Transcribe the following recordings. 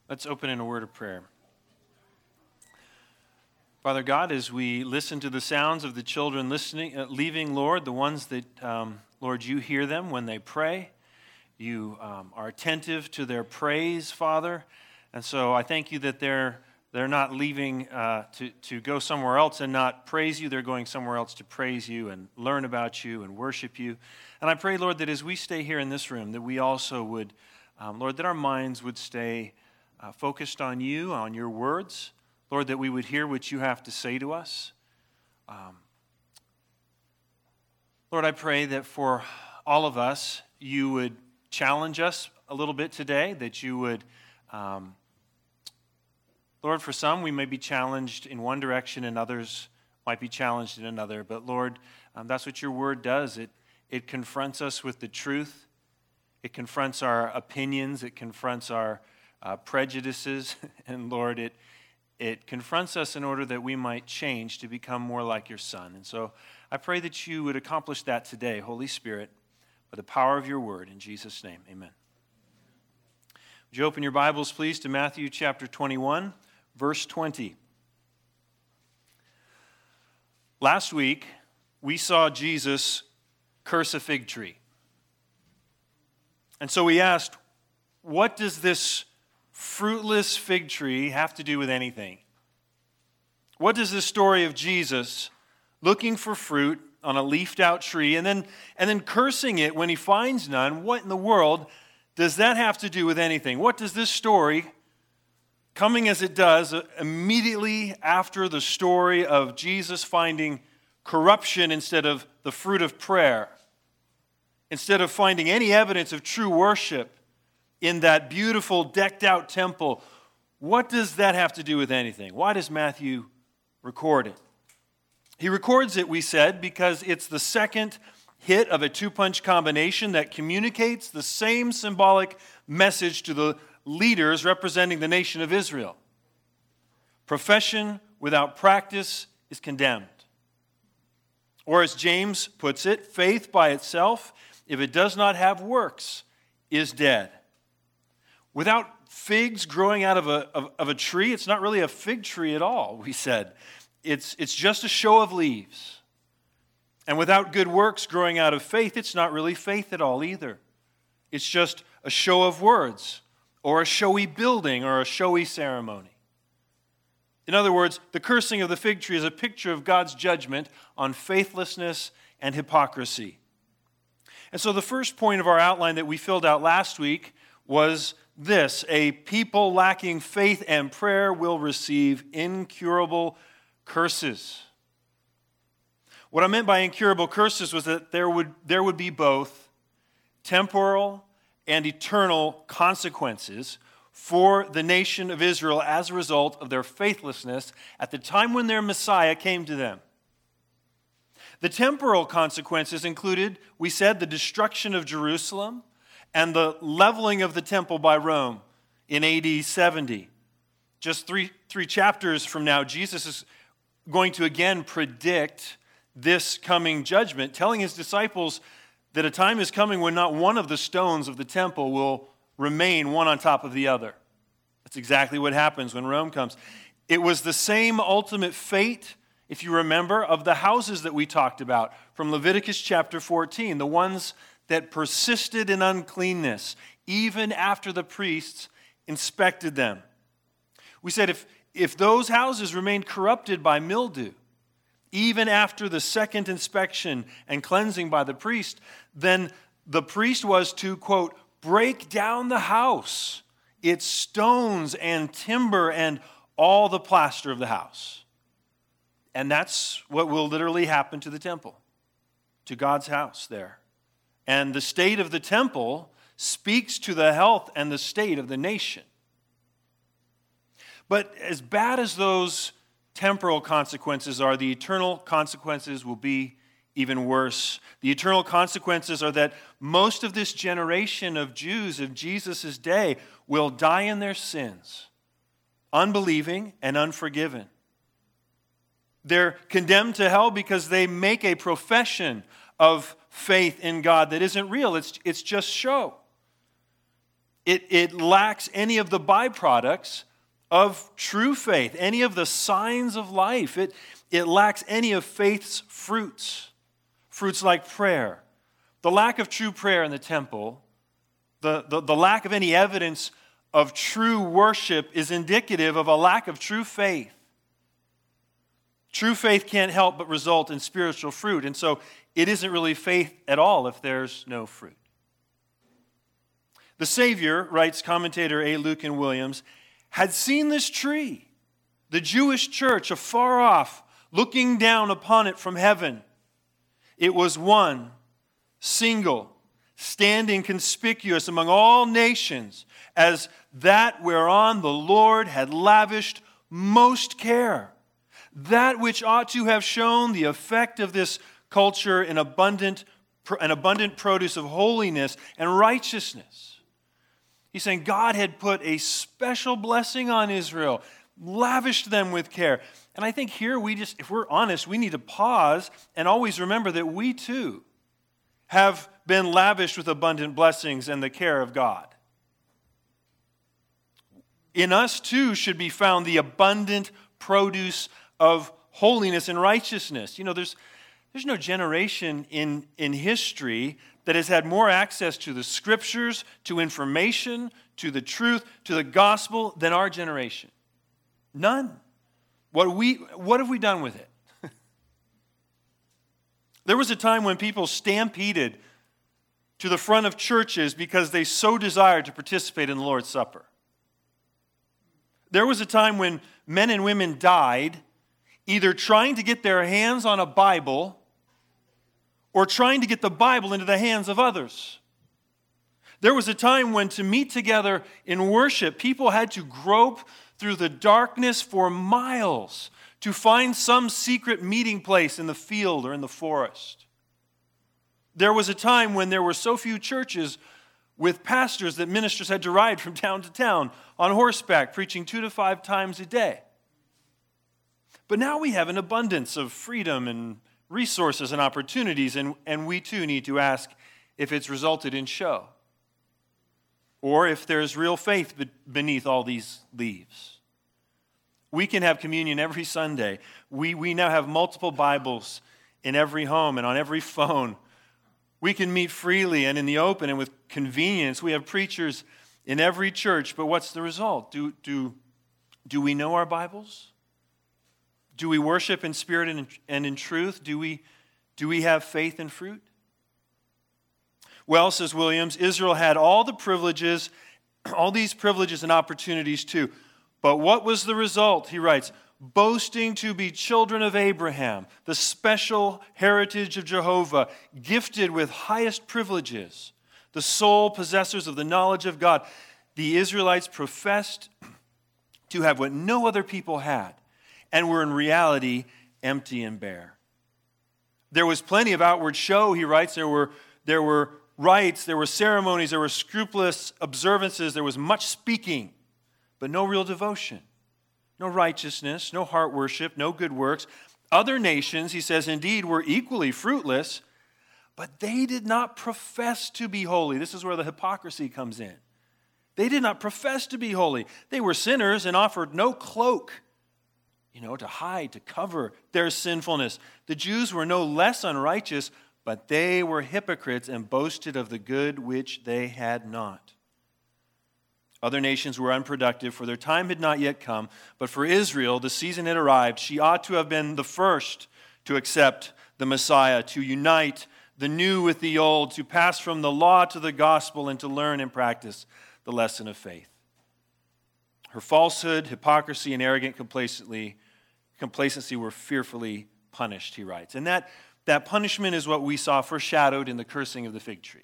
Let's open in a word of prayer. Father God, as we listen to the sounds of the children leaving, Lord, the ones that, Lord, you hear them when they pray. You are attentive to their praise, Father. And so I thank you that they're not leaving to go somewhere else and not praise you. They're going somewhere else to praise you and learn about you and worship you. And I pray, Lord, that as we stay here in this room, that we also would, Lord, that our minds would stay focused on you, on your words. Lord, that we would hear what you have to say to us. Lord, I pray that for all of us, you would challenge us a little bit today, that you would, Lord, for some, we may be challenged in one direction and others might be challenged in another. But Lord, that's what your word does. It confronts us with the truth. It confronts our opinions. It confronts our prejudices. And Lord, it confronts us in order that we might change to become more like your Son. And so I pray that you would accomplish that today, Holy Spirit, by the power of your word. In Jesus' name, amen. Would you open your Bibles, please, to Matthew chapter 21, verse 20. Last week, we saw Jesus curse a fig tree. And so we asked, what does this fruitless fig tree have to do with anything? What does this story of Jesus looking for fruit on a leafed out tree and then cursing it when he finds none, what in the world does that have to do with anything? What does this story, coming as it does immediately after the story of Jesus finding corruption instead of the fruit of prayer, instead of finding any evidence of true worship in that beautiful, decked-out temple, what does that have to do with anything? Why does Matthew record it? He records it, we said, because it's the second hit of a two-punch combination that communicates the same symbolic message to the leaders representing the nation of Israel. Profession without practice is condemned. Or as James puts it, faith by itself, if it does not have works, is dead. Without figs growing out of a tree, it's not really a fig tree at all, we said. It's just a show of leaves. And without good works growing out of faith, it's not really faith at all either. It's just a show of words, or a showy building, or a showy ceremony. In other words, the cursing of the fig tree is a picture of God's judgment on faithlessness and hypocrisy. And so the first point of our outline that we filled out last week was this: a people lacking faith and prayer will receive incurable curses. What I meant by incurable curses was that there would be both temporal and eternal consequences for the nation of Israel as a result of their faithlessness at the time when their Messiah came to them. The temporal consequences included, we said, the destruction of Jerusalem and the leveling of the temple by Rome in AD 70. Just three chapters from now, Jesus is going to again predict this coming judgment, telling his disciples that a time is coming when not one of the stones of the temple will remain one on top of the other. That's exactly what happens when Rome comes. It was the same ultimate fate, if you remember, of the houses that we talked about from Leviticus chapter 14, the ones that persisted in uncleanness even after the priests inspected them. We said if those houses remained corrupted by mildew, even after the second inspection and cleansing by the priest, then the priest was to, quote, break down the house, its stones and timber and all the plaster of the house. And that's what will literally happen to the temple, to God's house there. And the state of the temple speaks to the health and the state of the nation. But as bad as those temporal consequences are, the eternal consequences will be even worse. The eternal consequences are that most of this generation of Jews of Jesus' day will die in their sins, unbelieving and unforgiven. They're condemned to hell because they make a profession of faith in God that isn't real. It's just show. It lacks any of the byproducts of true faith, any of the signs of life. It lacks any of faith's fruits, fruits like prayer. The lack of true prayer in the temple, the lack of any evidence of true worship is indicative of a lack of true faith. True faith can't help but result in spiritual fruit, and so it isn't really faith at all if there's no fruit. The Savior, writes commentator A. Lucan Williams, had seen this tree, the Jewish church, afar off, looking down upon it from heaven. It was one, single, standing conspicuous among all nations as that whereon the Lord had lavished most care, that which ought to have shown the effect of this culture in abundant produce of holiness and righteousness. He's saying God had put a special blessing on Israel, lavished them with care. And I think here if we're honest, we need to pause and always remember that we too have been lavished with abundant blessings and the care of God. In us too should be found the abundant produce of holiness and righteousness. You know, there's no generation in history that has had more access to the scriptures, to information, to the truth, to the gospel than our generation. None. What have we done with it? There was a time when people stampeded to the front of churches because they so desired to participate in the Lord's Supper. There was a time when men and women died either trying to get their hands on a Bible or trying to get the Bible into the hands of others. There was a time when to meet together in worship, people had to grope through the darkness for miles to find some secret meeting place in the field or in the forest. There was a time when there were so few churches with pastors that ministers had to ride from town to town on horseback, preaching 2 to 5 times a day. But now we have an abundance of freedom and resources and opportunities, and we too need to ask if it's resulted in show, or if there's real faith beneath all these leaves. We can have communion every Sunday. We now have multiple Bibles in every home and on every phone. We can meet freely and in the open and with convenience. We have preachers in every church, but what's the result? Do we know our Bibles? Do we worship in spirit and in truth? Do we have faith and fruit? Well, says Williams, Israel had all these privileges and opportunities too. But what was the result? He writes, boasting to be children of Abraham, the special heritage of Jehovah, gifted with highest privileges, the sole possessors of the knowledge of God. The Israelites professed to have what no other people had, and were in reality empty and bare. There was plenty of outward show, he writes. There were rites, there were ceremonies, there were scrupulous observances, there was much speaking, but no real devotion, no righteousness, no heart worship, no good works. Other nations, he says, indeed were equally fruitless, but they did not profess to be holy. This is where the hypocrisy comes in. They did not profess to be holy. They were sinners and offered no cloak, to hide, to cover their sinfulness. The Jews were no less unrighteous, but they were hypocrites and boasted of the good which they had not. Other nations were unproductive, for their time had not yet come. But for Israel, the season had arrived. She ought to have been the first to accept the Messiah, to unite the new with the old, to pass from the law to the gospel, and to learn and practice the lesson of faith. Her falsehood, hypocrisy, and arrogant complacency were fearfully punished, he writes. And that punishment is what we saw foreshadowed in the cursing of the fig tree.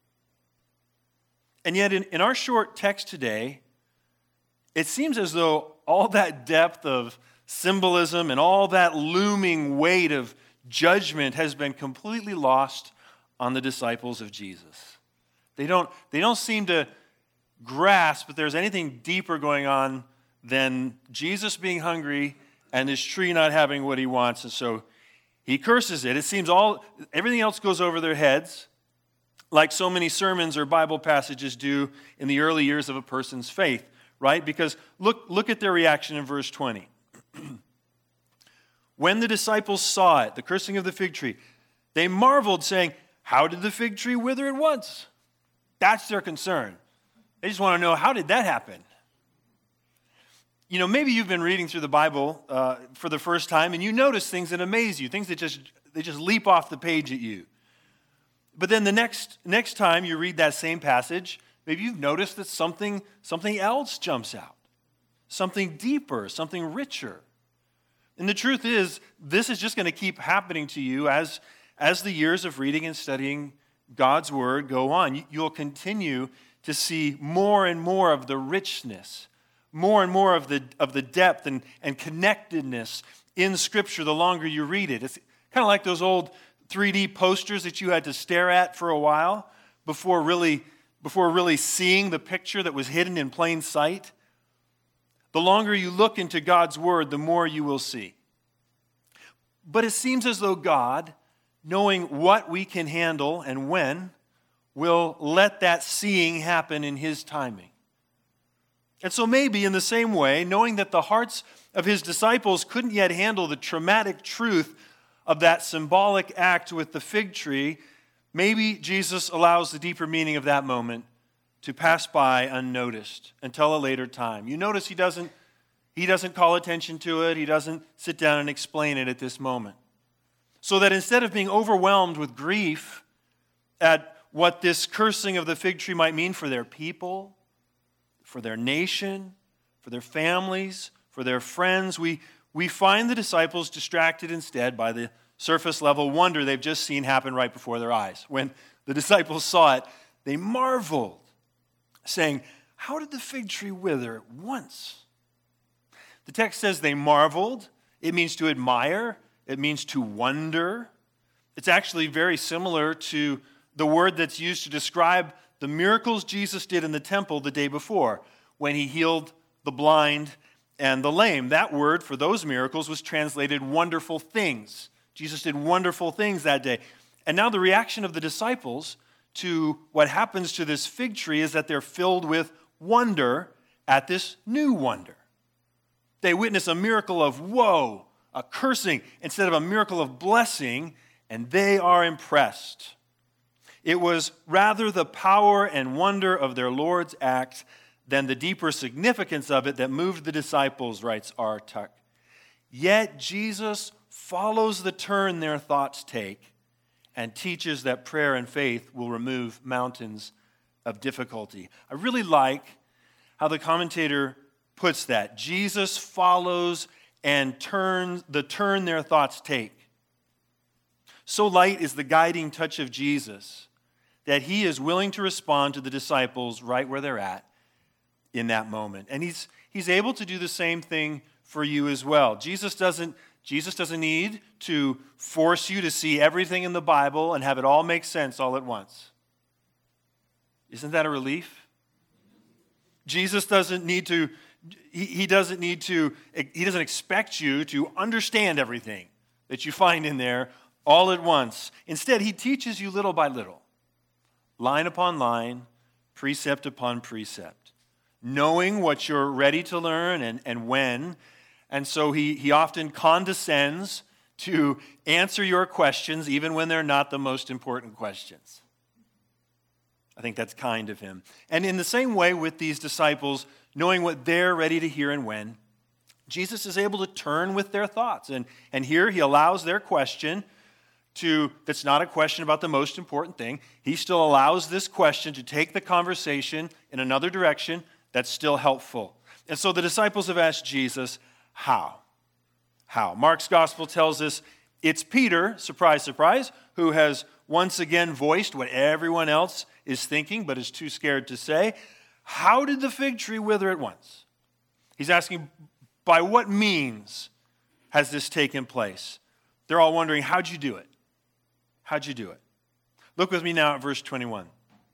And yet, in our short text today, it seems as though all that depth of symbolism and all that looming weight of judgment has been completely lost on the disciples of Jesus. They don't seem to grasp that there's anything deeper going on than Jesus being hungry and this tree not having what he wants, and so he curses it. It seems everything else goes over their heads. like so many sermons or Bible passages do in the early years of a person's faith, right? Because look at their reaction in verse 20. When the disciples saw it, the cursing of the fig tree, they marveled, saying, "How did the fig tree wither at once?" That's their concern. They just want to know, how did that happen? You know, maybe you've been reading through the Bible for the first time, and you notice things that amaze you, things that just leap off the page at you. But then the next time you read that same passage, maybe you've noticed that something else jumps out, something deeper, something richer. And the truth is, this is just going to keep happening to you as the years of reading and studying God's Word go on. You'll continue to see more and more of the richness, more and more of the depth and connectedness in Scripture the longer you read it. It's kind of like those old 3D posters that you had to stare at for a while before really seeing the picture that was hidden in plain sight. The longer you look into God's Word, the more you will see. But it seems as though God, knowing what we can handle and when, will let that seeing happen in His timing. And so maybe in the same way, knowing that the hearts of His disciples couldn't yet handle the traumatic truth of that symbolic act with the fig tree, maybe Jesus allows the deeper meaning of that moment to pass by unnoticed until a later time. You notice He doesn't call attention to it. He doesn't sit down and explain it at this moment. So that instead of being overwhelmed with grief at what this cursing of the fig tree might mean for their people, for their nation, for their families, for their friends, we find the disciples distracted instead by the surface level wonder they've just seen happen right before their eyes. When the disciples saw it, they marveled, saying, "How did the fig tree wither at once?" The text says they marveled. It means to admire. It means to wonder. It's actually very similar to the word that's used to describe the miracles Jesus did in the temple the day before when He healed the blind and the lame. That word for those miracles was translated wonderful things. Jesus did wonderful things that day. And now the reaction of the disciples to what happens to this fig tree is that they're filled with wonder at this new wonder. They witness a miracle of woe, a cursing, instead of a miracle of blessing, and they are impressed. It was rather the power and wonder of their Lord's act than the deeper significance of it that moved the disciples, writes R. Tuck. Yet Jesus follows the turn their thoughts take and teaches that prayer and faith will remove mountains of difficulty. I really like how the commentator puts that. Jesus follows and turn their thoughts take. So light is the guiding touch of Jesus that He is willing to respond to the disciples right where they're at in that moment. And He's able to do the same thing for you as well. Jesus doesn't need to force you to see everything in the Bible and have it all make sense all at once. Isn't that a relief? Jesus doesn't need to, he doesn't expect you to understand everything that you find in there all at once. Instead, He teaches you little by little, line upon line, precept upon precept, knowing what you're ready to learn and when. And so he often condescends to answer your questions even when they're not the most important questions. I think that's kind of Him. And in the same way with these disciples, knowing what they're ready to hear and when, Jesus is able to turn with their thoughts. And here He allows their question that's not a question about the most important thing. He still allows this question to take the conversation in another direction that's still helpful. And so the disciples have asked Jesus, how? How? Mark's gospel tells us it's Peter, surprise, surprise, who has once again voiced what everyone else is thinking but is too scared to say. How did the fig tree wither at once? He's asking, by what means has this taken place? They're all wondering, how'd you do it? How'd you do it? Look with me now at verse 21.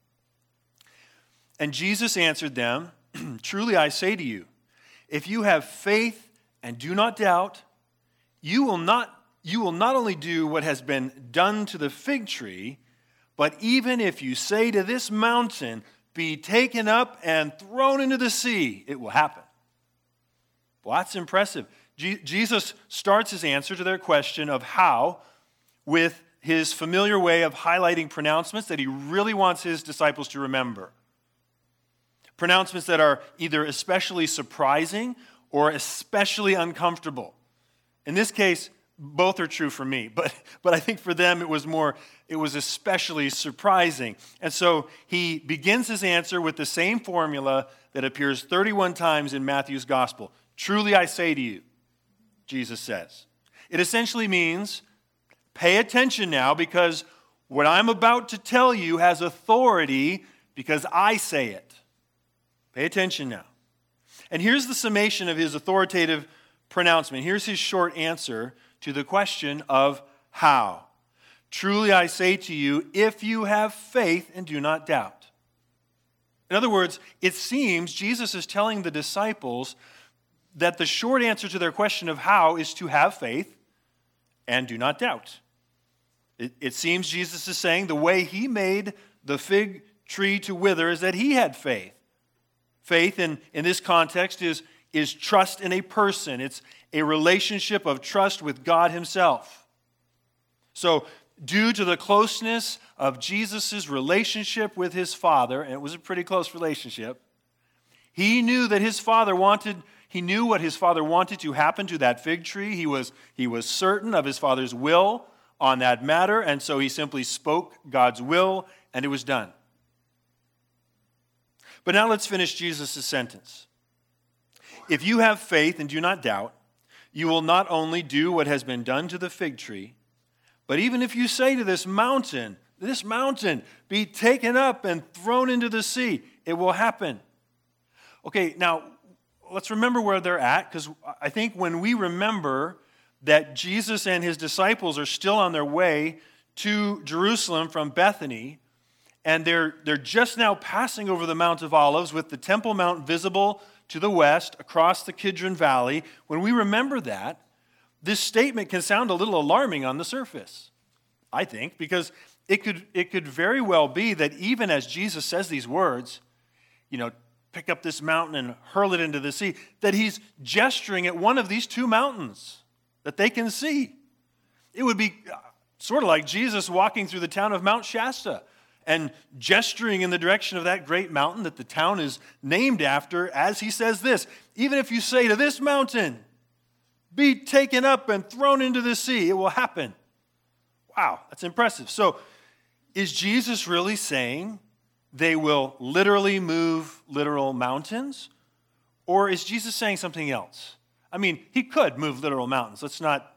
And Jesus answered them, "Truly I say to you, if you have faith and do not doubt, you will not only do what has been done to the fig tree, But even if you say to this mountain, be taken up and thrown into the sea, it will happen. Well, that's impressive. Jesus starts his answer to their question of how with his familiar way of highlighting pronouncements that he really wants his disciples to remember. Pronouncements that are either especially surprising or especially uncomfortable. In this case, both are true for me, but I think for them it was especially surprising. And so he begins his answer with the same formula that appears 31 times in Matthew's gospel. Truly I say to you, Jesus says. It essentially means, pay attention now because what I'm about to tell you has authority because I say it. Pay attention now. And here's the summation of his authoritative pronouncement. Here's his short answer to the question of how. Truly I say to you, if you have faith and do not doubt. In other words, it seems Jesus is telling the disciples that the short answer to their question of how is to have faith and do not doubt. It seems Jesus is saying the way he made the fig tree to wither is that he had faith. Faith in this context is trust in a person. It's a relationship of trust with God himself. So, due to the closeness of Jesus' relationship with his Father, and it was a pretty close relationship, he knew what his Father wanted to happen to that fig tree. He was certain of his Father's will on that matter, and so he simply spoke God's will, and it was done. But now let's finish Jesus' sentence. If you have faith and do not doubt, you will not only do what has been done to the fig tree, but even if you say to this mountain, be taken up and thrown into the sea, it will happen. Okay, now let's remember where they're at, because I think when we remember that Jesus and his disciples are still on their way to Jerusalem from Bethany, and they're just now passing over the Mount of Olives with the Temple Mount visible to the west across the Kidron Valley. When we remember that, this statement can sound a little alarming on the surface, I think, because it could very well be that even as Jesus says these words, pick up this mountain and hurl it into the sea, that he's gesturing at one of these two mountains that they can see. It would be sort of like Jesus walking through the town of Mount Shasta and gesturing in the direction of that great mountain that the town is named after as he says this, even if you say to this mountain, be taken up and thrown into the sea, it will happen. Wow, that's impressive. So is Jesus really saying they will literally move literal mountains? Or is Jesus saying something else? I mean, he could move literal mountains. Let's not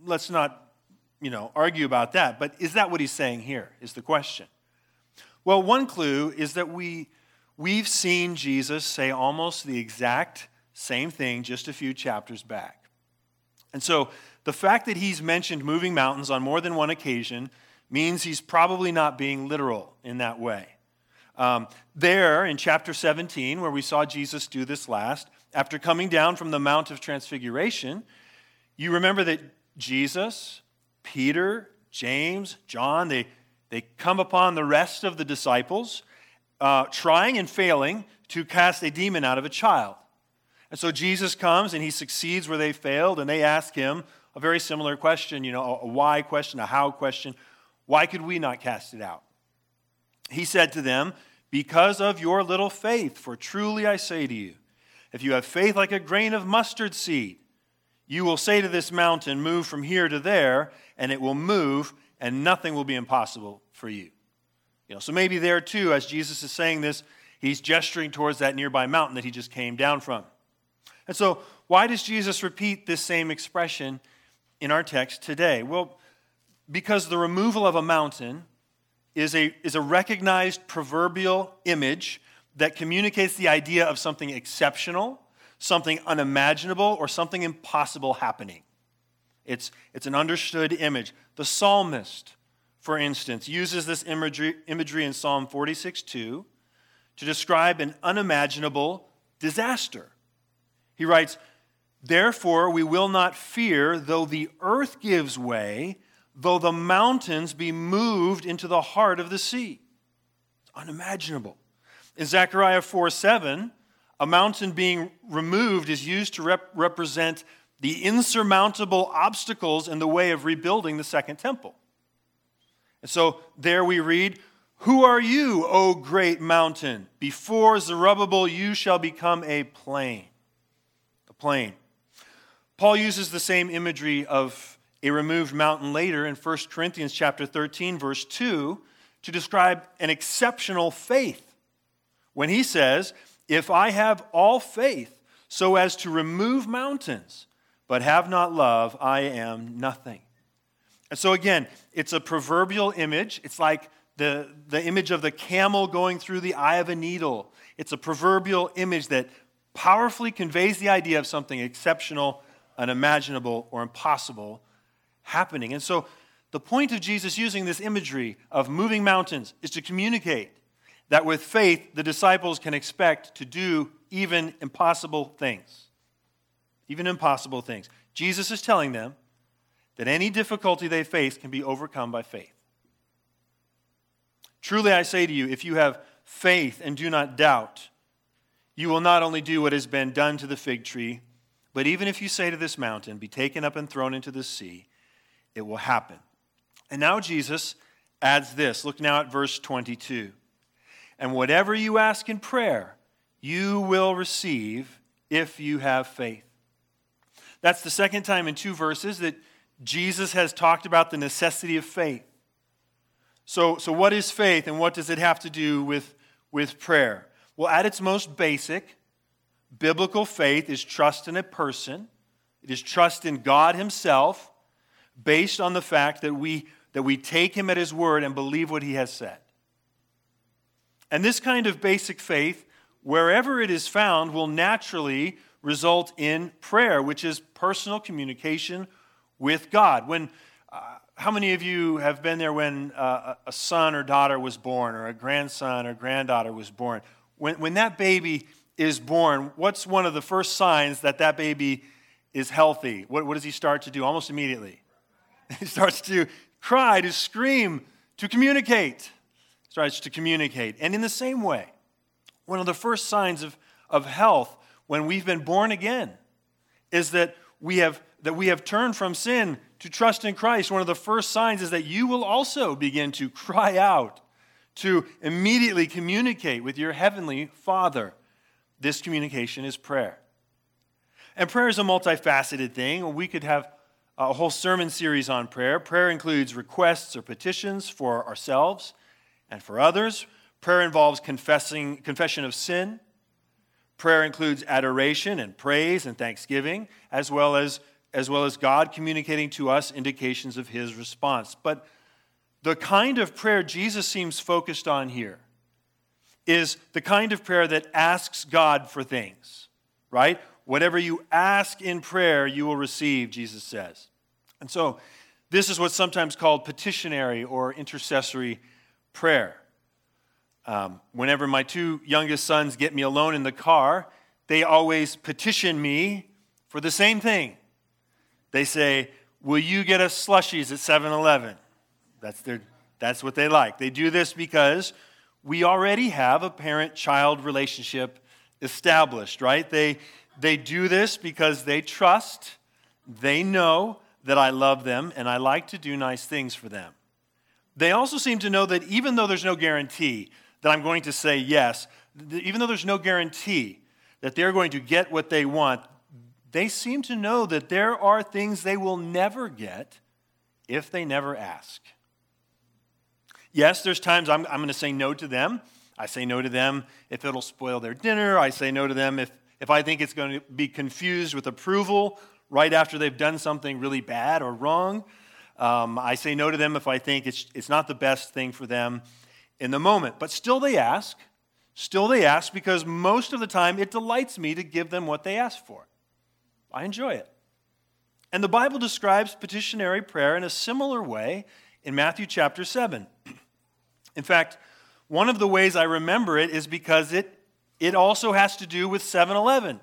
argue about that. But is that what he's saying here, is the question. Well, one clue is that we've seen Jesus say almost the exact same thing just a few chapters back. And so the fact that he's mentioned moving mountains on more than one occasion means he's probably not being literal in that way. There in chapter 17, where we saw Jesus do this last, after coming down from the Mount of Transfiguration, you remember that Jesus, Peter, James, John, they come upon the rest of the disciples, trying and failing to cast a demon out of a child. And so Jesus comes and he succeeds where they failed, and they ask him a very similar question, a why question, a how question. Why could we not cast it out? He said to them, because of your little faith, for truly I say to you, if you have faith like a grain of mustard seed, you will say to this mountain, move from here to there, and it will move, and nothing will be impossible for you. So maybe there too, as Jesus is saying this, he's gesturing towards that nearby mountain that he just came down from. And so why does Jesus repeat this same expression in our text today? Well, because the removal of a mountain is a recognized proverbial image that communicates the idea of something exceptional, something unimaginable, or something impossible happening. It's an understood image. The psalmist, for instance, uses this imagery in Psalm 46:2 to describe an unimaginable disaster. He writes, therefore we will not fear, though the earth gives way, though the mountains be moved into the heart of the sea. It's unimaginable. In Zechariah 4:7, a mountain being removed is used to represent the insurmountable obstacles in the way of rebuilding the second temple. And so there we read, "Who are you, O great mountain? Before Zerubbabel you shall become a plain." A plain. Paul uses the same imagery of a removed mountain later in 1 Corinthians chapter 13, verse 2, to describe an exceptional faith. When he says, "If I have all faith so as to remove mountains, but have not love, I am nothing." And so again, it's a proverbial image. It's like the image of the camel going through the eye of a needle. It's a proverbial image that powerfully conveys the idea of something exceptional, unimaginable, or impossible happening. And so the point of Jesus using this imagery of moving mountains is to communicate that with faith, the disciples can expect to do even impossible things. Even impossible things. Jesus is telling them that any difficulty they face can be overcome by faith. Truly I say to you, if you have faith and do not doubt, you will not only do what has been done to the fig tree, but even if you say to this mountain, "Be taken up and thrown into the sea," it will happen. And now Jesus adds this. Look now at verse 22. "And whatever you ask in prayer, you will receive if you have faith." That's the second time in 2 verses that Jesus has talked about the necessity of faith. So what is faith and what does it have to do with prayer? Well, at its most basic, biblical faith is trust in a person. It is trust in God himself based on the fact that we take him at his word and believe what he has said. And this kind of basic faith, wherever it is found, will naturally result in prayer, which is personal communication with God. How many of you have been there when a son or daughter was born, or a grandson or granddaughter was born? When that baby is born, what's one of the first signs that that baby is healthy? What does he start to do almost immediately? He starts to cry, to scream, to communicate. Starts to communicate. And in the same way, one of the first signs of health when we've been born again is that we have turned from sin to trust in Christ. One of the first signs is that you will also begin to cry out, to immediately communicate with your heavenly Father. This communication is prayer. And prayer is a multifaceted thing. We could have a whole sermon series on prayer. Prayer includes requests or petitions for ourselves and for others. Prayer involves confession of sin. Prayer includes adoration and praise and thanksgiving, as well as God communicating to us indications of his response. But the kind of prayer Jesus seems focused on here is the kind of prayer that asks God for things, right? Whatever you ask in prayer, you will receive, Jesus says. And so this is what's sometimes called petitionary or intercessory prayer. Whenever my 2 youngest sons get me alone in the car, they always petition me for the same thing. They say, "Will you get us slushies at 7-Eleven?" That's what they like. They do this because we already have a parent-child relationship established, right? They do this because they trust, they know that I love them, and I like to do nice things for them. They also seem to know that even though there's no guarantee that I'm going to say yes, even though there's no guarantee that they're going to get what they want, they seem to know that there are things they will never get if they never ask. Yes, there's times I'm going to say no to them. I say no to them if it'll spoil their dinner. I say no to them if I think it's going to be confused with approval right after they've done something really bad or wrong. I say no to them if I think it's not the best thing for them in the moment. But still they ask. Still they ask because most of the time it delights me to give them what they ask for. I enjoy it. And the Bible describes petitionary prayer in a similar way in Matthew chapter 7. In fact, one of the ways I remember it is because it also has to do with 7-Eleven.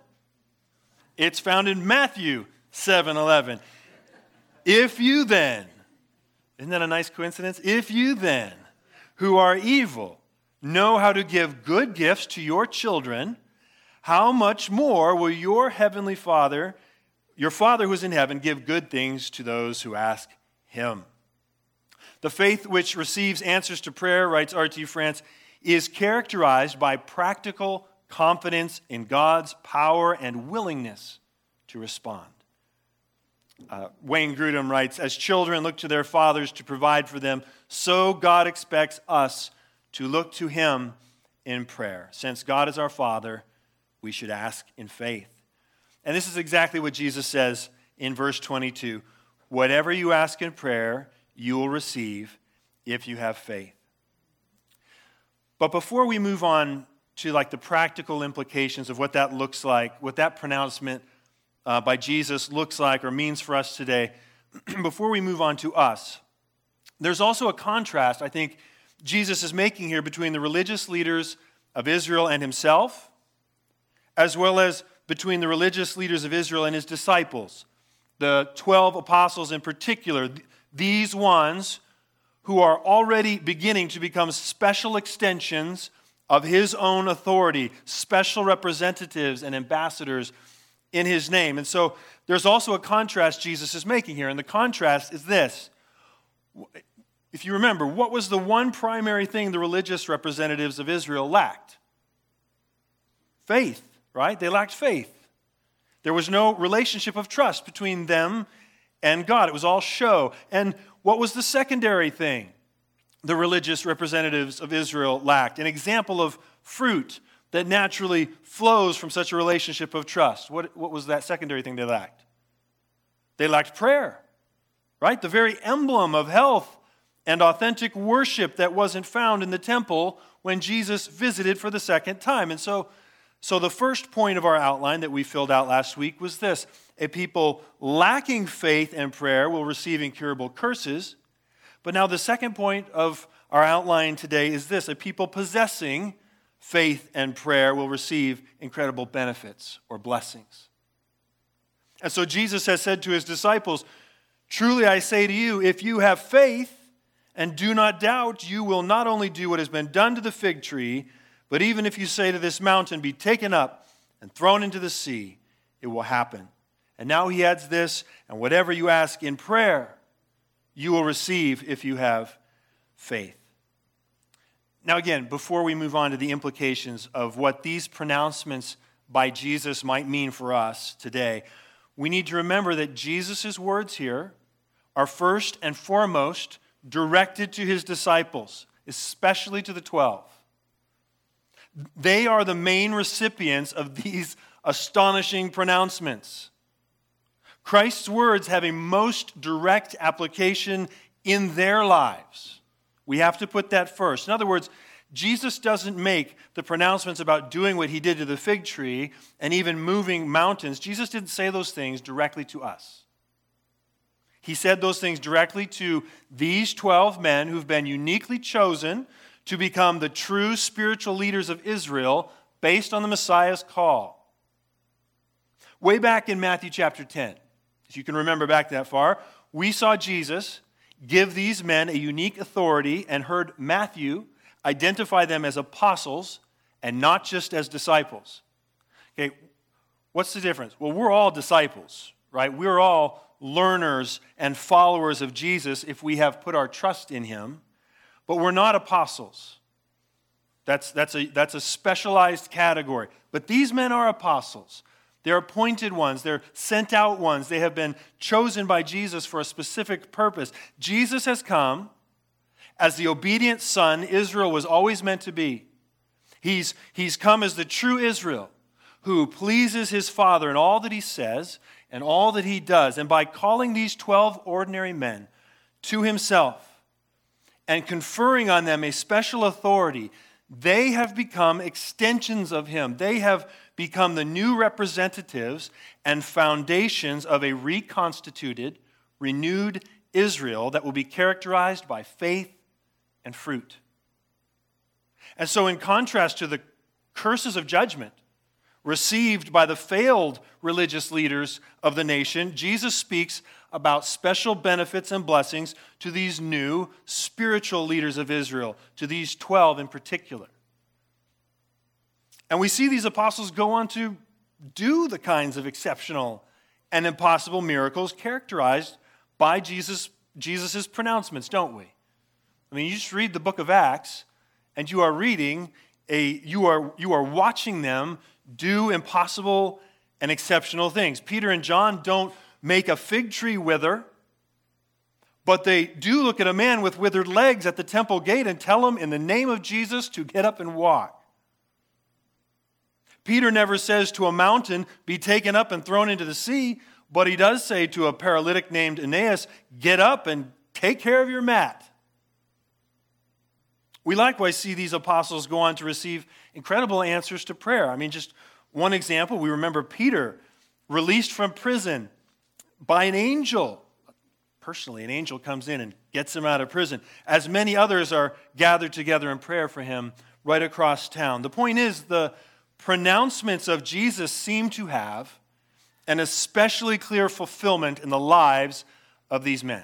It's found in Matthew 7:11. If you then, Isn't that a nice coincidence? If you then, who are evil, know how to give good gifts to your children, how much more will your heavenly Father, your Father who is in heaven, give good things to those who ask him? The faith which receives answers to prayer, writes R.T. France, is characterized by practical confidence in God's power and willingness to respond. Wayne Grudem writes, as children look to their fathers to provide for them, so God expects us to look to him in prayer. Since God is our Father, we should ask in faith. And this is exactly what Jesus says in verse 22. Whatever you ask in prayer, you will receive if you have faith. But before we move on to the practical implications of what that looks like, what that pronouncement by Jesus looks like or means for us today, before we move on to us, there's also a contrast, I think, Jesus is making here between the religious leaders of Israel and himself, as well as between the religious leaders of Israel and his disciples, the 12 apostles in particular, these ones who are already beginning to become special extensions of his own authority, special representatives and ambassadors in his name. And so there's also a contrast Jesus is making here, and the contrast is this. If you remember, what was the one primary thing the religious representatives of Israel lacked? Faith, right? They lacked faith. There was no relationship of trust between them and God. It was all show. And what was the secondary thing the religious representatives of Israel lacked? An example of fruit that naturally flows from such a relationship of trust. What was that secondary thing they lacked? They lacked prayer, right? The very emblem of health and authentic worship that wasn't found in the temple when Jesus visited for the second time. And so the first point of our outline that we filled out last week was this. A people lacking faith and prayer will receive incurable curses. But now the second point of our outline today is this. A people possessing faith and prayer will receive incredible benefits or blessings. And so Jesus has said to his disciples, truly I say to you, if you have faith and do not doubt, you will not only do what has been done to the fig tree, but even if you say to this mountain, be taken up and thrown into the sea, it will happen. And now he adds this, and whatever you ask in prayer, you will receive if you have faith. Now again, before we move on to the implications of what these pronouncements by Jesus might mean for us today, we need to remember that Jesus' words here are first and foremost directed to his disciples, especially to the 12. They are the main recipients of these astonishing pronouncements. Christ's words have a most direct application in their lives. We have to put that first. In other words, Jesus doesn't make the pronouncements about doing what he did to the fig tree and even moving mountains. Jesus didn't say those things directly to us. He said those things directly to these 12 men who've been uniquely chosen to become the true spiritual leaders of Israel based on the Messiah's call. Way back in Matthew chapter 10, if you can remember back that far, we saw Jesus give these men a unique authority and heard Matthew identify them as apostles and not just as disciples. Okay, what's the difference? Well, we're all disciples, right? We're all learners and followers of Jesus if we have put our trust in him, but we're not apostles. That's a specialized category. But these men are apostles. They're appointed ones. They're sent out ones. They have been chosen by Jesus for a specific purpose. Jesus has come as the obedient son Israel was always meant to be. He's come as the true Israel who pleases his Father in all that he says and all that he does. And by calling these 12 ordinary men to himself and conferring on them a special authority, they have become extensions of him. They have become the new representatives and foundations of a reconstituted, renewed Israel that will be characterized by faith and fruit. And so in contrast to the curses of judgment received by the failed religious leaders of the nation, Jesus speaks about special benefits and blessings to these new spiritual leaders of Israel, to these 12 in particular. And we see these apostles go on to do the kinds of exceptional and impossible miracles characterized by Jesus's pronouncements, don't we? I mean, you just read the book of Acts, and you are watching them do impossible and exceptional things. Peter and John don't make a fig tree wither, but they do look at a man with withered legs at the temple gate and tell him in the name of Jesus to get up and walk. Peter never says to a mountain, be taken up and thrown into the sea, but he does say to a paralytic named Aeneas, get up and take care of your mat. We likewise see these apostles go on to receive incredible answers to prayer. I mean, just one example, we remember Peter released from prison by an angel. Personally, an angel comes in and gets him out of prison, as many others are gathered together in prayer for him right across town. The point is, the pronouncements of Jesus seem to have an especially clear fulfillment in the lives of these men.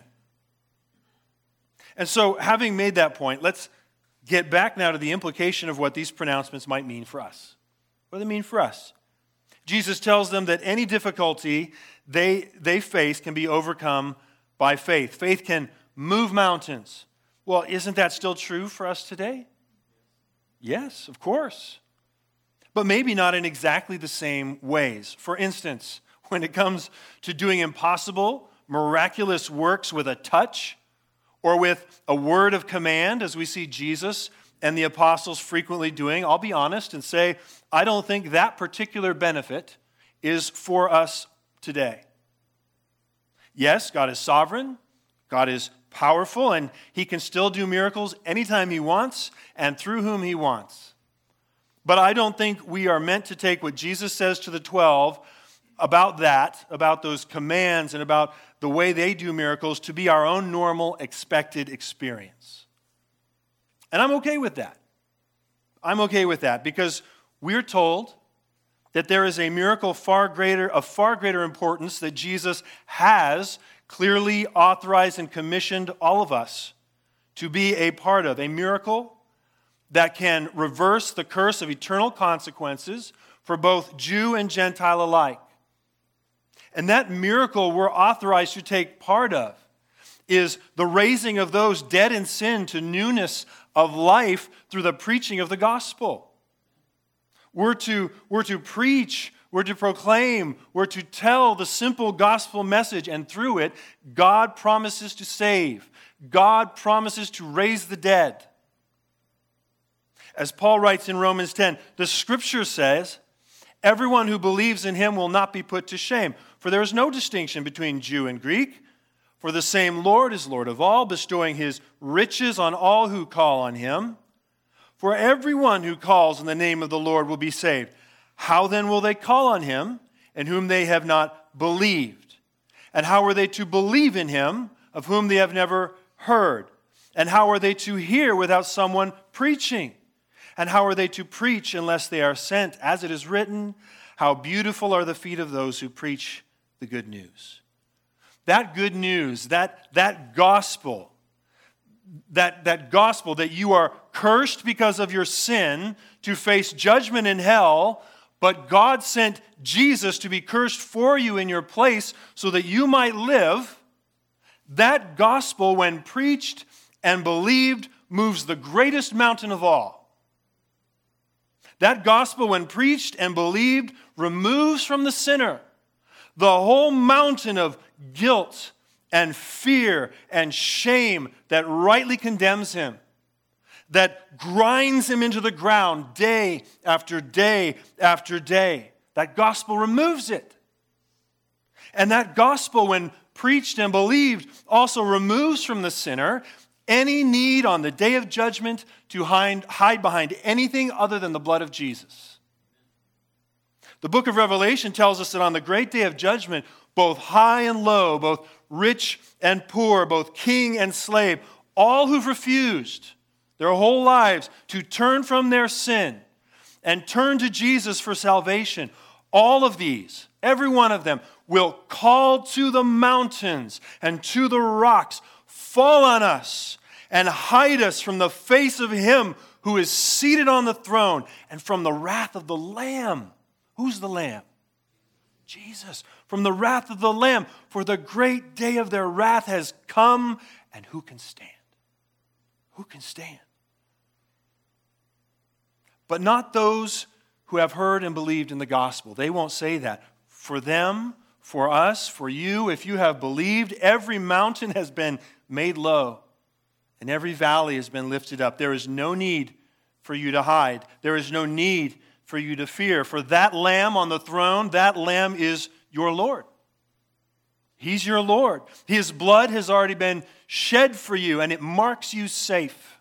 And so, having made that point, let's get back now to the implication of what these pronouncements might mean for us. What do they mean for us? Jesus tells them that any difficulty they face can be overcome by faith. Faith can move mountains. Well, isn't that still true for us today? Yes, of course. But maybe not in exactly the same ways. For instance, when it comes to doing impossible, miraculous works with a touch or with a word of command, as we see Jesus and the apostles frequently doing, I'll be honest and say, I don't think that particular benefit is for us today. Yes, God is sovereign, God is powerful, and he can still do miracles anytime he wants and through whom he wants. But I don't think we are meant to take what Jesus says to the 12 about that, about those commands and about the way they do miracles, to be our own normal, expected experience. And I'm okay with that. I'm okay with that because we're told that there is a miracle of far greater importance that Jesus has clearly authorized and commissioned all of us to be a part of. A miracle that can reverse the curse of eternal consequences for both Jew and Gentile alike. And that miracle we're authorized to take part of is the raising of those dead in sin to newness of life through the preaching of the gospel. We're to preach, we're to proclaim, we're to tell the simple gospel message, and through it, God promises to save. God promises to raise the dead. As Paul writes in Romans 10, the scripture says, everyone who believes in him will not be put to shame, for there is no distinction between Jew and Greek, for the same Lord is Lord of all, bestowing his riches on all who call on him. For everyone who calls in the name of the Lord will be saved. How then will they call on him in whom they have not believed? And how are they to believe in him of whom they have never heard? And how are they to hear without someone preaching? And how are they to preach unless they are sent? As it is written, how beautiful are the feet of those who preach the good news. That good news, that gospel, that gospel that you are cursed because of your sin to face judgment in hell, but God sent Jesus to be cursed for you in your place so that you might live, that gospel, when preached and believed, moves the greatest mountain of all. That gospel, when preached and believed, removes from the sinner the whole mountain of guilt and fear and shame that rightly condemns him, that grinds him into the ground day after day after day. That gospel removes it. And that gospel, when preached and believed, also removes from the sinner any need on the day of judgment to hide behind anything other than the blood of Jesus. The book of Revelation tells us that on the great day of judgment, both high and low, both rich and poor, both king and slave, all who've refused their whole lives to turn from their sin and turn to Jesus for salvation, all of these, every one of them, will call to the mountains and to the rocks, fall on us and hide us from the face of him who is seated on the throne and from the wrath of the Lamb. Who's the Lamb? Jesus. From the wrath of the Lamb, for the great day of their wrath has come, and who can stand? Who can stand? But not those who have heard and believed in the gospel. They won't say that. For them, for us, for you, if you have believed, every mountain has been made low, and every valley has been lifted up. There is no need for you to hide. There is no need for you to fear. For that Lamb on the throne, that Lamb is your Lord. He's your Lord. His blood has already been shed for you, and it marks you safe.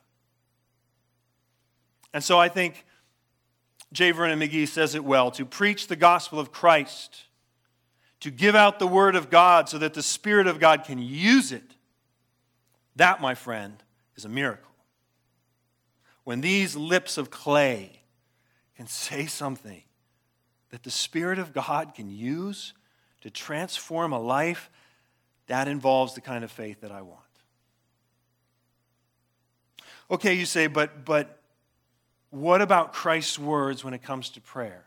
And so I think J. Vernon McGee says it well: to preach the gospel of Christ, to give out the word of God so that the Spirit of God can use it, that, my friend, is a miracle. When these lips of clay can say something that the Spirit of God can use to transform a life, that involves the kind of faith that I want. Okay, you say, but what about Christ's words when it comes to prayer?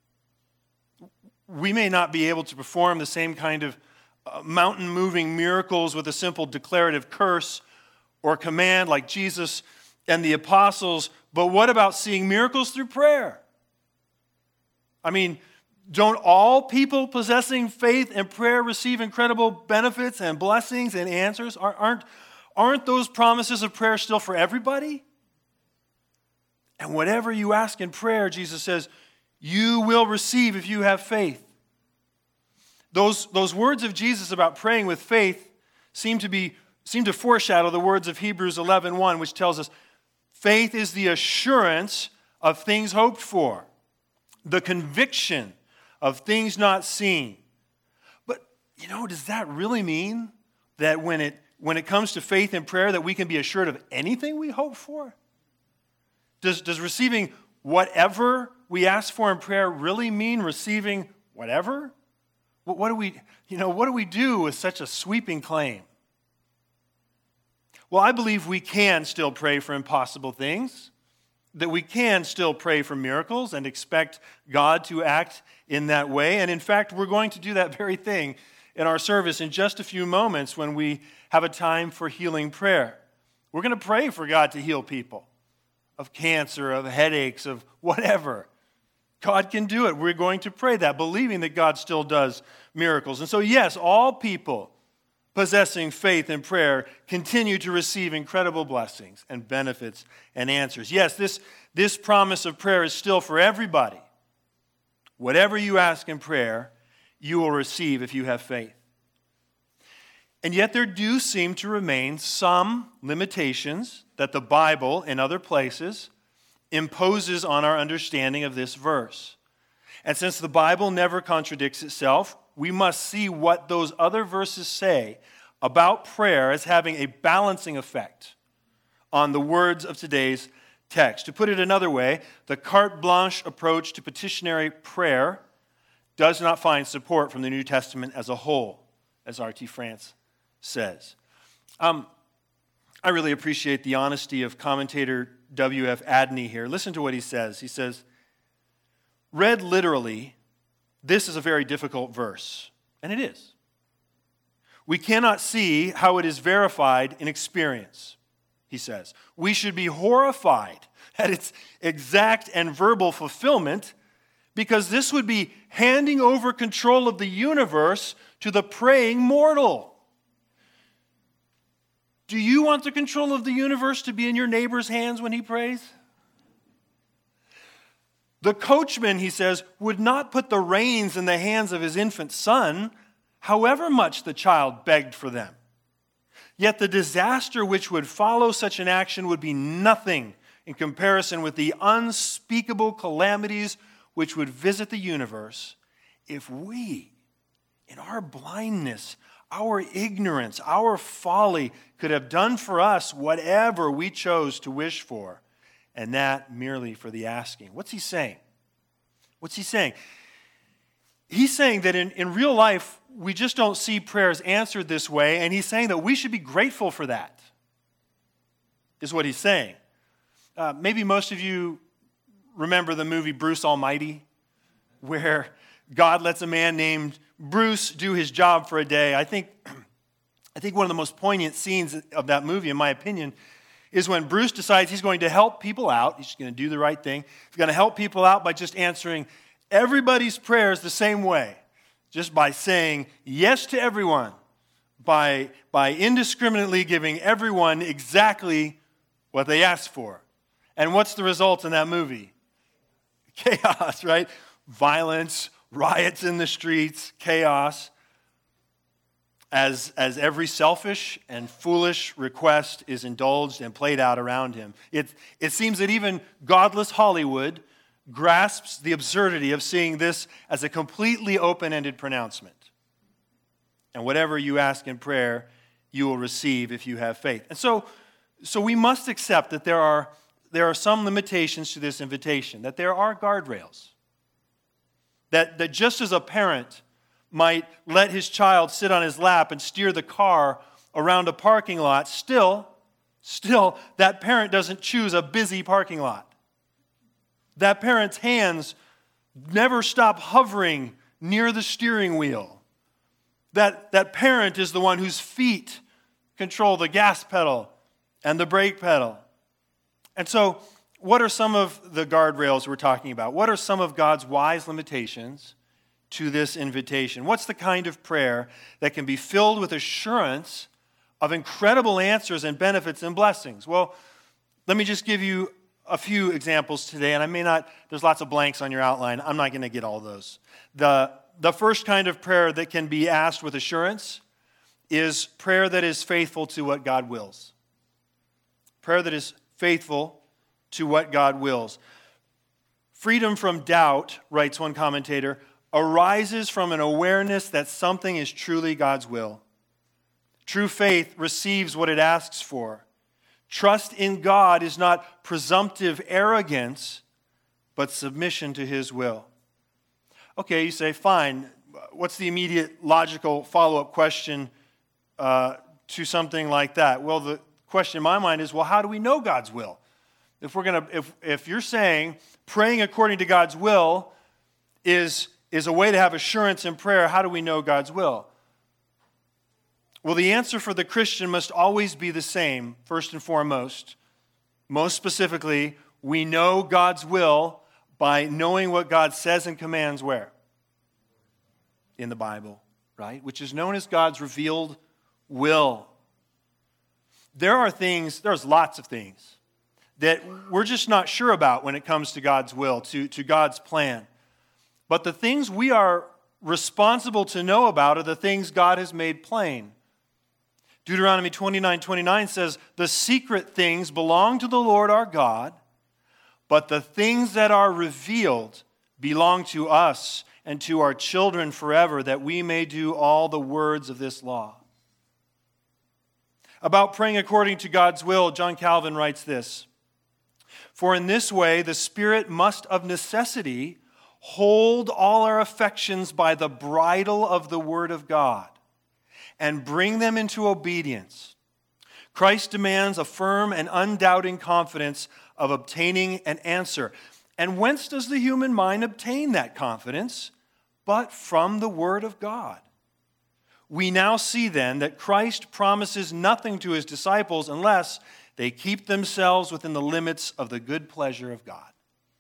We may not be able to perform the same kind of mountain-moving miracles with a simple declarative curse or command like Jesus and the apostles, but what about seeing miracles through prayer? I mean, don't all people possessing faith and prayer receive incredible benefits and blessings and answers? Aren't those promises of prayer still for everybody? And whatever you ask in prayer, Jesus says, you will receive if you have faith. Those words of Jesus about praying with faith seem to foreshadow the words of Hebrews 11:1, which tells us faith is the assurance of things hoped for, the conviction of things not seen. But, does that really mean that when it comes to faith and prayer that we can be assured of anything we hope for? Does receiving whatever we ask for in prayer really mean receiving whatever? What do we do with such a sweeping claim? Well, I believe we can still pray for impossible things, that we can still pray for miracles and expect God to act in that way. And in fact, we're going to do that very thing in our service in just a few moments when we have a time for healing prayer. We're going to pray for God to heal people of cancer, of headaches, of whatever. God can do it. We're going to pray that, believing that God still does miracles. And so, yes, all people possessing faith and prayer continue to receive incredible blessings and benefits and answers. Yes, this promise of prayer is still for everybody. Whatever you ask in prayer, you will receive if you have faith. And yet there do seem to remain some limitations that the Bible in other places imposes on our understanding of this verse. And since the Bible never contradicts itself, we must see what those other verses say about prayer as having a balancing effect on the words of today's text. To put it another way, the carte blanche approach to petitionary prayer does not find support from the New Testament as a whole, as R.T. France says. I really appreciate the honesty of commentator W.F. Adney here. Listen to what he says. He says, read literally, this is a very difficult verse, and it is. We cannot see how it is verified in experience, he says. We should be horrified at its exact and verbal fulfillment because this would be handing over control of the universe to the praying mortal. Do you want the control of the universe to be in your neighbor's hands when he prays? The coachman, he says, would not put the reins in the hands of his infant son, however much the child begged for them. Yet the disaster which would follow such an action would be nothing in comparison with the unspeakable calamities which would visit the universe if we, in our blindness, our ignorance, our folly, could have done for us whatever we chose to wish for and that merely for the asking. What's he saying? What's he saying? He's saying that in real life, we just don't see prayers answered this way, and he's saying that we should be grateful for that, is what he's saying. Maybe most of you remember the movie Bruce Almighty, where God lets a man named Bruce do his job for a day. I think one of the most poignant scenes of that movie, in my opinion, is when Bruce decides he's going to help people out. He's going to do the right thing. He's going to help people out by just answering everybody's prayers the same way, just by saying yes to everyone, by indiscriminately giving everyone exactly what they asked for. And what's the result in that movie? Chaos, right? Violence, riots in the streets, chaos, as every selfish and foolish request is indulged and played out around him. It seems that even godless Hollywood grasps the absurdity of seeing this as a completely open-ended pronouncement. And whatever you ask in prayer, you will receive if you have faith. And so we must accept that there are some limitations to this invitation, that there are guardrails. That just as a parent might let his child sit on his lap and steer the car around a parking lot, still that parent doesn't choose a busy parking lot. That parent's hands never stop hovering near the steering wheel. That parent is the one whose feet control the gas pedal and the brake pedal. And so, what are some of the guardrails we're talking about? What are some of God's wise limitations to this invitation? What's the kind of prayer that can be filled with assurance of incredible answers and benefits and blessings? Well, let me just give you a few examples today, and there's lots of blanks on your outline. I'm not going to get all those. The first kind of prayer that can be asked with assurance is prayer that is faithful to what God wills. Prayer that is faithful to what God wills. Freedom from doubt, writes one commentator, arises from an awareness that something is truly God's will. True faith receives what it asks for. Trust in God is not presumptive arrogance, but submission to His will. Okay, you say, fine. What's the immediate logical follow-up question to something like that? Well, the question in my mind is, well, how do we know God's will? If you're saying praying according to God's will is a way to have assurance in prayer, how do we know God's will? Well, the answer for the Christian must always be the same, first and foremost. Most specifically, we know God's will by knowing what God says and commands where? In the Bible, right? Which is known as God's revealed will. There's lots of things that we're just not sure about when it comes to God's will, to God's plan. But the things we are responsible to know about are the things God has made plain. Deuteronomy 29:29 says, "The secret things belong to the Lord our God, but the things that are revealed belong to us and to our children forever, that we may do all the words of this law." About praying according to God's will, John Calvin writes this, "For in this way the Spirit must of necessity hold all our affections by the bridle of the Word of God and bring them into obedience. Christ demands a firm and undoubting confidence of obtaining an answer. And whence does the human mind obtain that confidence? But from the Word of God. We now see then that Christ promises nothing to His disciples unless they keep themselves within the limits of the good pleasure of God."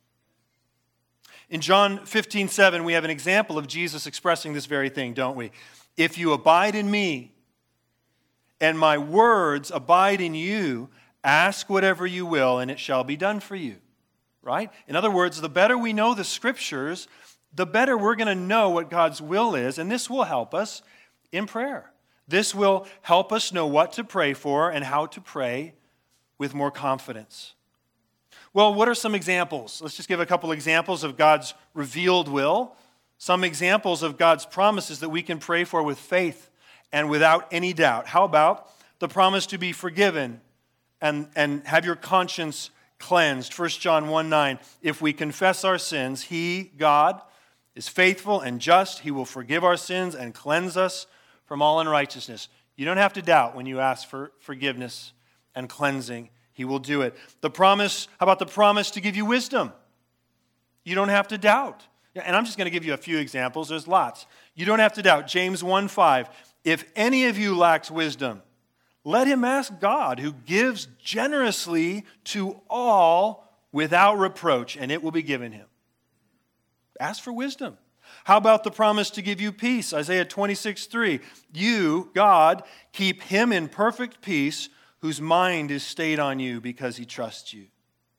In John 15:7, we have an example of Jesus expressing this very thing, don't we? "If you abide in me, and my words abide in you, ask whatever you will, and it shall be done for you." Right? In other words, the better we know the Scriptures, the better we're going to know what God's will is, and this will help us in prayer. This will help us know what to pray for and how to pray with more confidence. Well, what are some examples? Let's just give a couple examples of God's revealed will. Some examples of God's promises that we can pray for with faith and without any doubt. How about the promise to be forgiven and have your conscience cleansed. 1 John 1:9, if we confess our sins, He, God, is faithful and just. He will forgive our sins and cleanse us from all unrighteousness. You don't have to doubt when you ask for forgiveness and cleansing. He will do it. The promise, how about the promise to give you wisdom? You don't have to doubt. And I'm just going to give you a few examples. There's lots. You don't have to doubt. James 1:5, if any of you lacks wisdom, let him ask God, who gives generously to all without reproach, and it will be given him. Ask for wisdom. How about the promise to give you peace? Isaiah 26:3, you, God, keep him in perfect peace whose mind is stayed on you because he trusts you.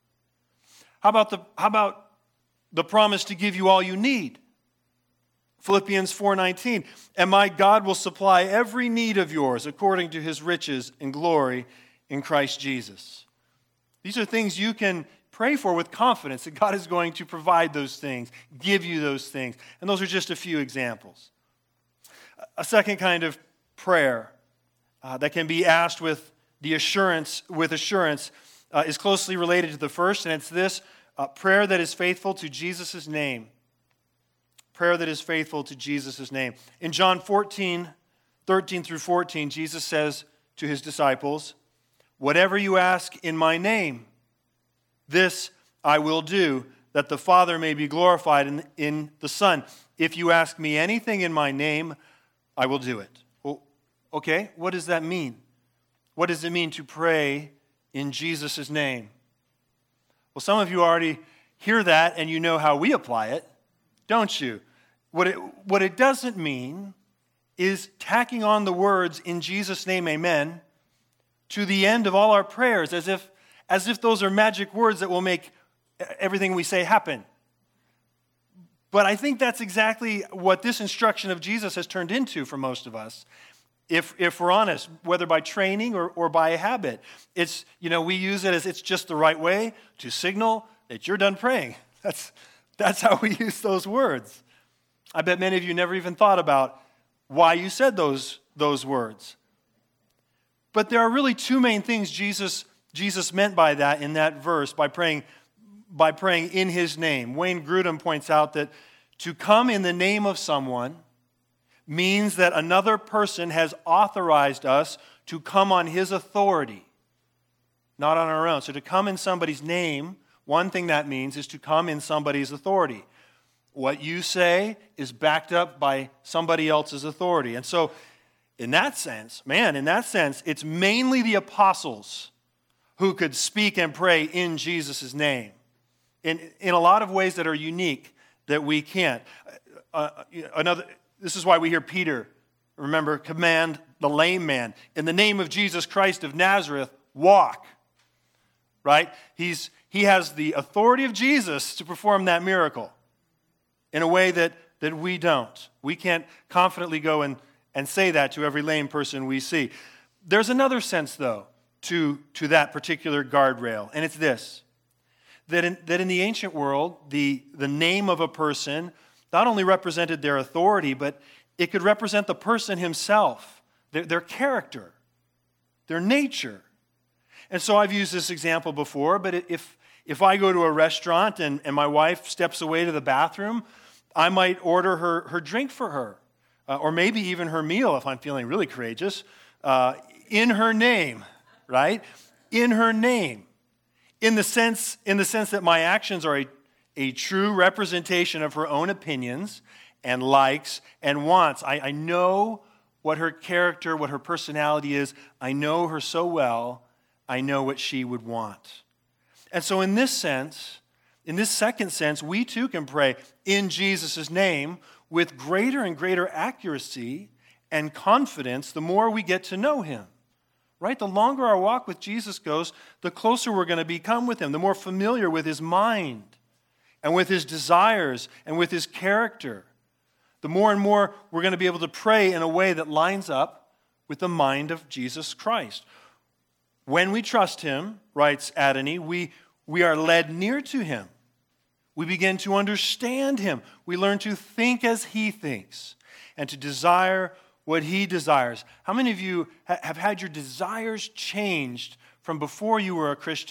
How about the promise to give you all you need? Philippians 4:19, and my God will supply every need of yours according to his riches and glory in Christ Jesus. These are things you can pray for with confidence that God is going to provide those things, give you those things. And those are just a few examples. A second kind of prayer that can be asked with assurance is closely related to the first, and it's this, prayer that is faithful to Jesus' name. Prayer that is faithful to Jesus' name. In John 14:13 through 14, Jesus says to his disciples, whatever you ask in my name, this I will do, that the Father may be glorified in the Son. If you ask me anything in my name, I will do it. Well, okay, what does that mean? What does it mean to pray in Jesus' name? Well, some of you already hear that and you know how we apply it, don't you? What it doesn't mean is tacking on the words, in Jesus' name, amen, to the end of all our prayers, as if those are magic words that will make everything we say happen. But I think that's exactly what this instruction of Jesus has turned into for most of us, if we're honest, whether by training or by a habit. It's, we use it as it's just the right way to signal that you're done praying. That's how we use those words. I bet many of you never even thought about why you said those words. But there are really two main things Jesus meant by that in that verse, by praying in his name. Wayne Grudem points out that to come in the name of someone means that another person has authorized us to come on his authority, not on our own. So to come in somebody's name, one thing that means is to come in somebody's authority. What you say is backed up by somebody else's authority. And so in that sense, it's mainly the apostles who could speak and pray in Jesus' name in a lot of ways that are unique that we can't. This is why we hear Peter, remember, command the lame man, in the name of Jesus Christ of Nazareth, walk. Right? He has the authority of Jesus to perform that miracle in a way that we don't. We can't confidently go and say that to every lame person we see. There's another sense, though, to that particular guardrail, and it's this, that in the ancient world, the name of a person not only represented their authority, but it could represent the person himself, their character, their nature. And so I've used this example before, but if I go to a restaurant and my wife steps away to the bathroom, I might order her drink for her, or maybe even her meal if I'm feeling really courageous, in her name, right? In her name. In the sense that my actions are a true representation of her own opinions and likes and wants. I know what her character, what her personality is. I know her so well, I know what she would want. And so in this second sense, we too can pray in Jesus' name with greater and greater accuracy and confidence the more we get to know him. Right? The longer our walk with Jesus goes, the closer we're going to become with him, the more familiar with his mind and with his desires and with his character. The more and more we're going to be able to pray in a way that lines up with the mind of Jesus Christ. When we trust him, writes Adonai, we are led near to him. We begin to understand him. We learn to think as he thinks and to desire what he desires. How many of you have had your desires changed from before you were a Christian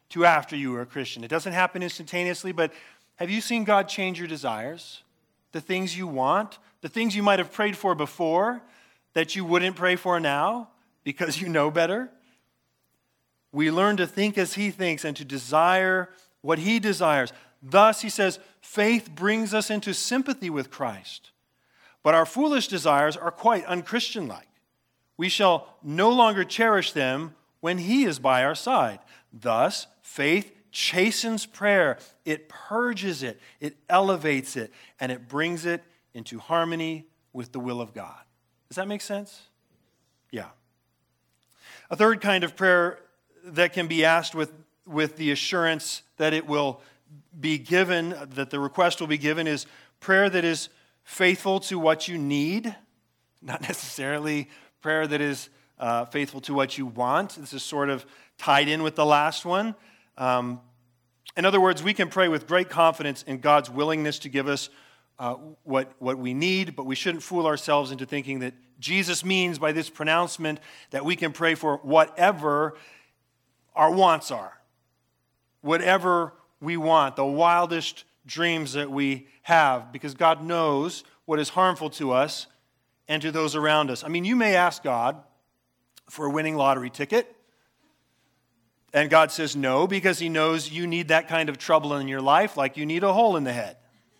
to after you were a Christian. It doesn't happen instantaneously, but have you seen God change your desires? The things you want, the things you might have prayed for before that you wouldn't pray for now because you know better? We learn to think as he thinks and to desire what he desires. Thus, he says, faith brings us into sympathy with Christ. But our foolish desires are quite unchristian-like. We shall no longer cherish them when he is by our side. Thus, faith chastens prayer. It purges it, it elevates it, and it brings it into harmony with the will of God. Does that make sense? Yeah. A third kind of prayer that can be asked with the assurance that it will be given, that the request will be given, is prayer that is faithful to what you need, not necessarily prayer that is faithful to what you want. This is sort of tied in with the last one. In other words, we can pray with great confidence in God's willingness to give us what we need, but we shouldn't fool ourselves into thinking that Jesus means by this pronouncement that we can pray for whatever our wants are, whatever we want, the wildest dreams that we have, because God knows what is harmful to us and to those around us. I mean, you may ask God for a winning lottery ticket, and God says no because he knows you need that kind of trouble in your life like you need a hole in the head.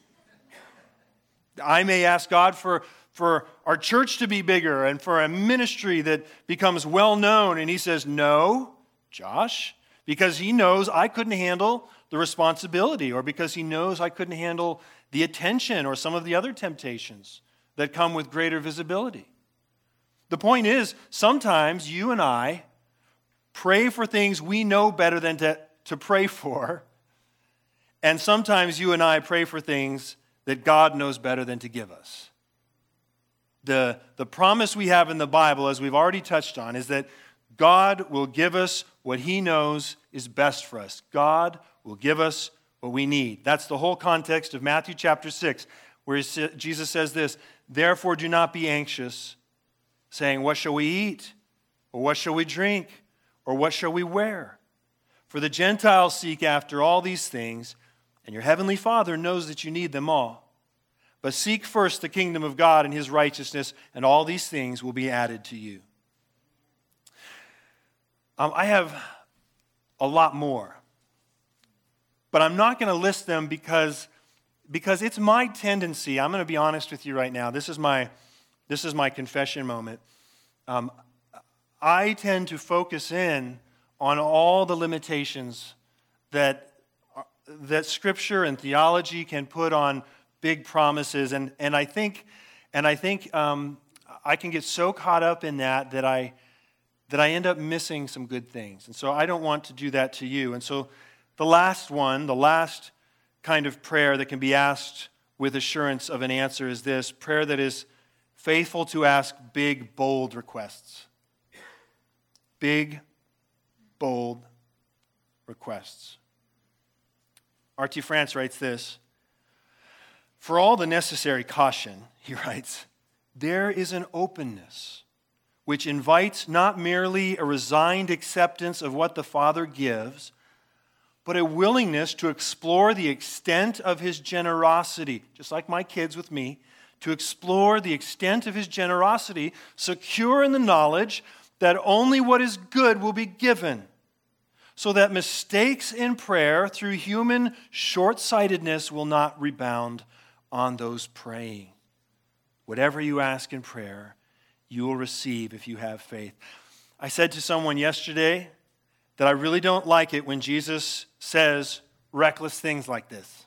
I may ask God for our church to be bigger and for a ministry that becomes well known, and he says no, Josh, because he knows I couldn't handle the responsibility, or because he knows I couldn't handle the attention or some of the other temptations that come with greater visibility. The point is, sometimes you and I pray for things we know better than to pray for, and sometimes you and I pray for things that God knows better than to give us. The promise we have in the Bible, as we've already touched on, is that God will give us what he knows is best for us. God will give us what we need. That's the whole context of Matthew chapter 6, where Jesus says this, therefore do not be anxious, saying, what shall we eat? Or what shall we drink? Or what shall we wear? For the Gentiles seek after all these things, and your heavenly Father knows that you need them all. But seek first the kingdom of God and his righteousness, and all these things will be added to you. I have a lot more, but I'm not going to list them because it's my tendency. I'm going to be honest with you right now. This is my confession moment. I tend to focus in on all the limitations that Scripture and theology can put on big promises, and I think I can get so caught up in that I end up missing some good things. And so I don't want to do that to you. And so the last kind of prayer that can be asked with assurance of an answer is this, prayer that is faithful to ask big, bold requests. Big, bold requests. R.T. France writes this, for all the necessary caution, he writes, there is an openness which invites not merely a resigned acceptance of what the Father gives, but a willingness to explore the extent of his generosity, just like my kids with me, to explore the extent of his generosity, secure in the knowledge that only what is good will be given, so that mistakes in prayer through human short-sightedness will not rebound on those praying. Whatever you ask in prayer, you will receive if you have faith. I said to someone yesterday that I really don't like it when Jesus says reckless things like this.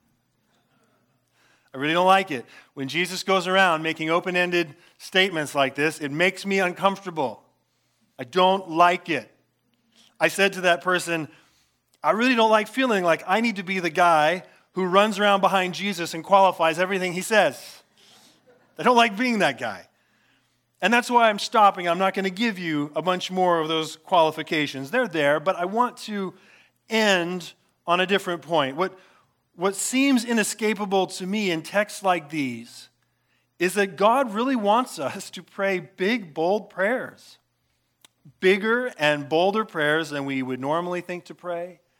I really don't like it. When Jesus goes around making open-ended statements like this, it makes me uncomfortable. I don't like it. I said to that person, I really don't like feeling like I need to be the guy who runs around behind Jesus and qualifies everything he says. I don't like being that guy. And that's why I'm stopping. I'm not going to give you a bunch more of those qualifications. They're there, but I want to end on a different point. What seems inescapable to me in texts like these is that God really wants us to pray big, bold prayers. Bigger and bolder prayers than we would normally think to pray.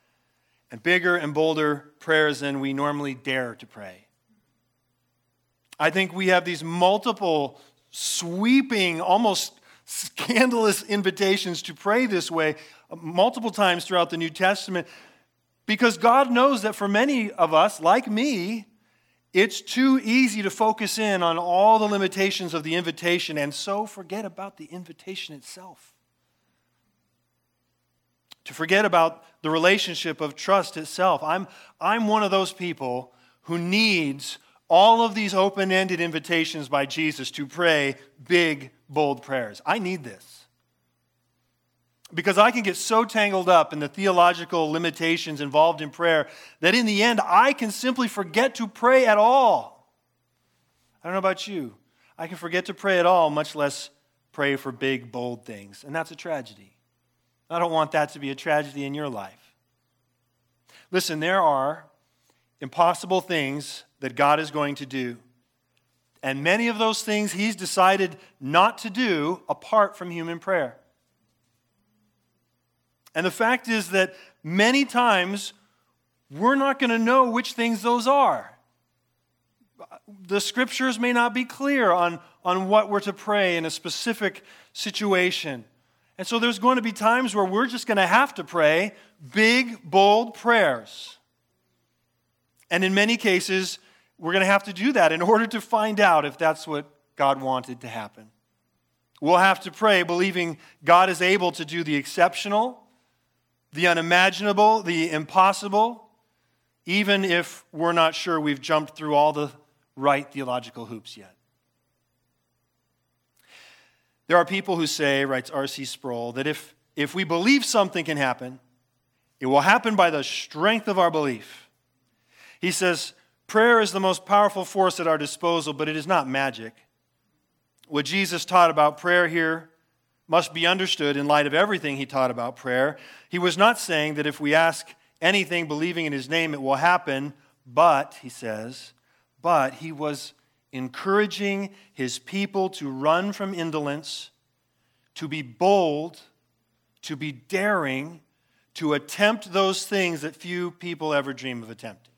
and bigger and bolder prayers than we normally dare to pray. I think we have these multiple, sweeping, almost scandalous invitations to pray this way multiple times throughout the New Testament, because God knows that for many of us, like me, it's too easy to focus in on all the limitations of the invitation and so forget about the invitation itself. To forget about the relationship of trust itself. I'm one of those people who needs all of these open-ended invitations by Jesus to pray big, bold prayers. I need this. Because I can get so tangled up in the theological limitations involved in prayer that in the end, I can simply forget to pray at all. I don't know about you. I can forget to pray at all, much less pray for big, bold things. And that's a tragedy. I don't want that to be a tragedy in your life. Listen, there are impossible things that God is going to do. And many of those things He's decided not to do apart from human prayer. And the fact is that many times we're not going to know which things those are. The scriptures may not be clear on what we're to pray in a specific situation. And so there's going to be times where we're just going to have to pray big, bold prayers. And in many cases, we're going to have to do that in order to find out if that's what God wanted to happen. We'll have to pray believing God is able to do the exceptional, the unimaginable, the impossible, even if we're not sure we've jumped through all the right theological hoops yet. There are people who say, writes R.C. Sproul, that if we believe something can happen, it will happen by the strength of our belief. He says, prayer is the most powerful force at our disposal, but it is not magic. What Jesus taught about prayer here must be understood in light of everything He taught about prayer. He was not saying that if we ask anything believing in His name, it will happen, but, he says, but He was encouraging His people to run from indolence, to be bold, to be daring, to attempt those things that few people ever dream of attempting.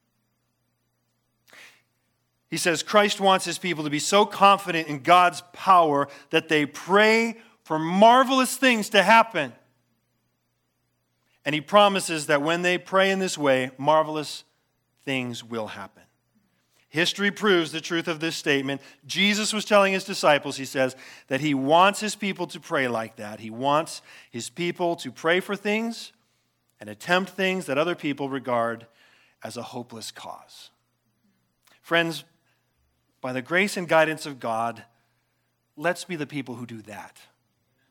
He says Christ wants His people to be so confident in God's power that they pray for marvelous things to happen. And He promises that when they pray in this way, marvelous things will happen. History proves the truth of this statement. Jesus was telling His disciples, He says, that He wants His people to pray like that. He wants His people to pray for things and attempt things that other people regard as a hopeless cause. Friends, by the grace and guidance of God, let's be the people who do that.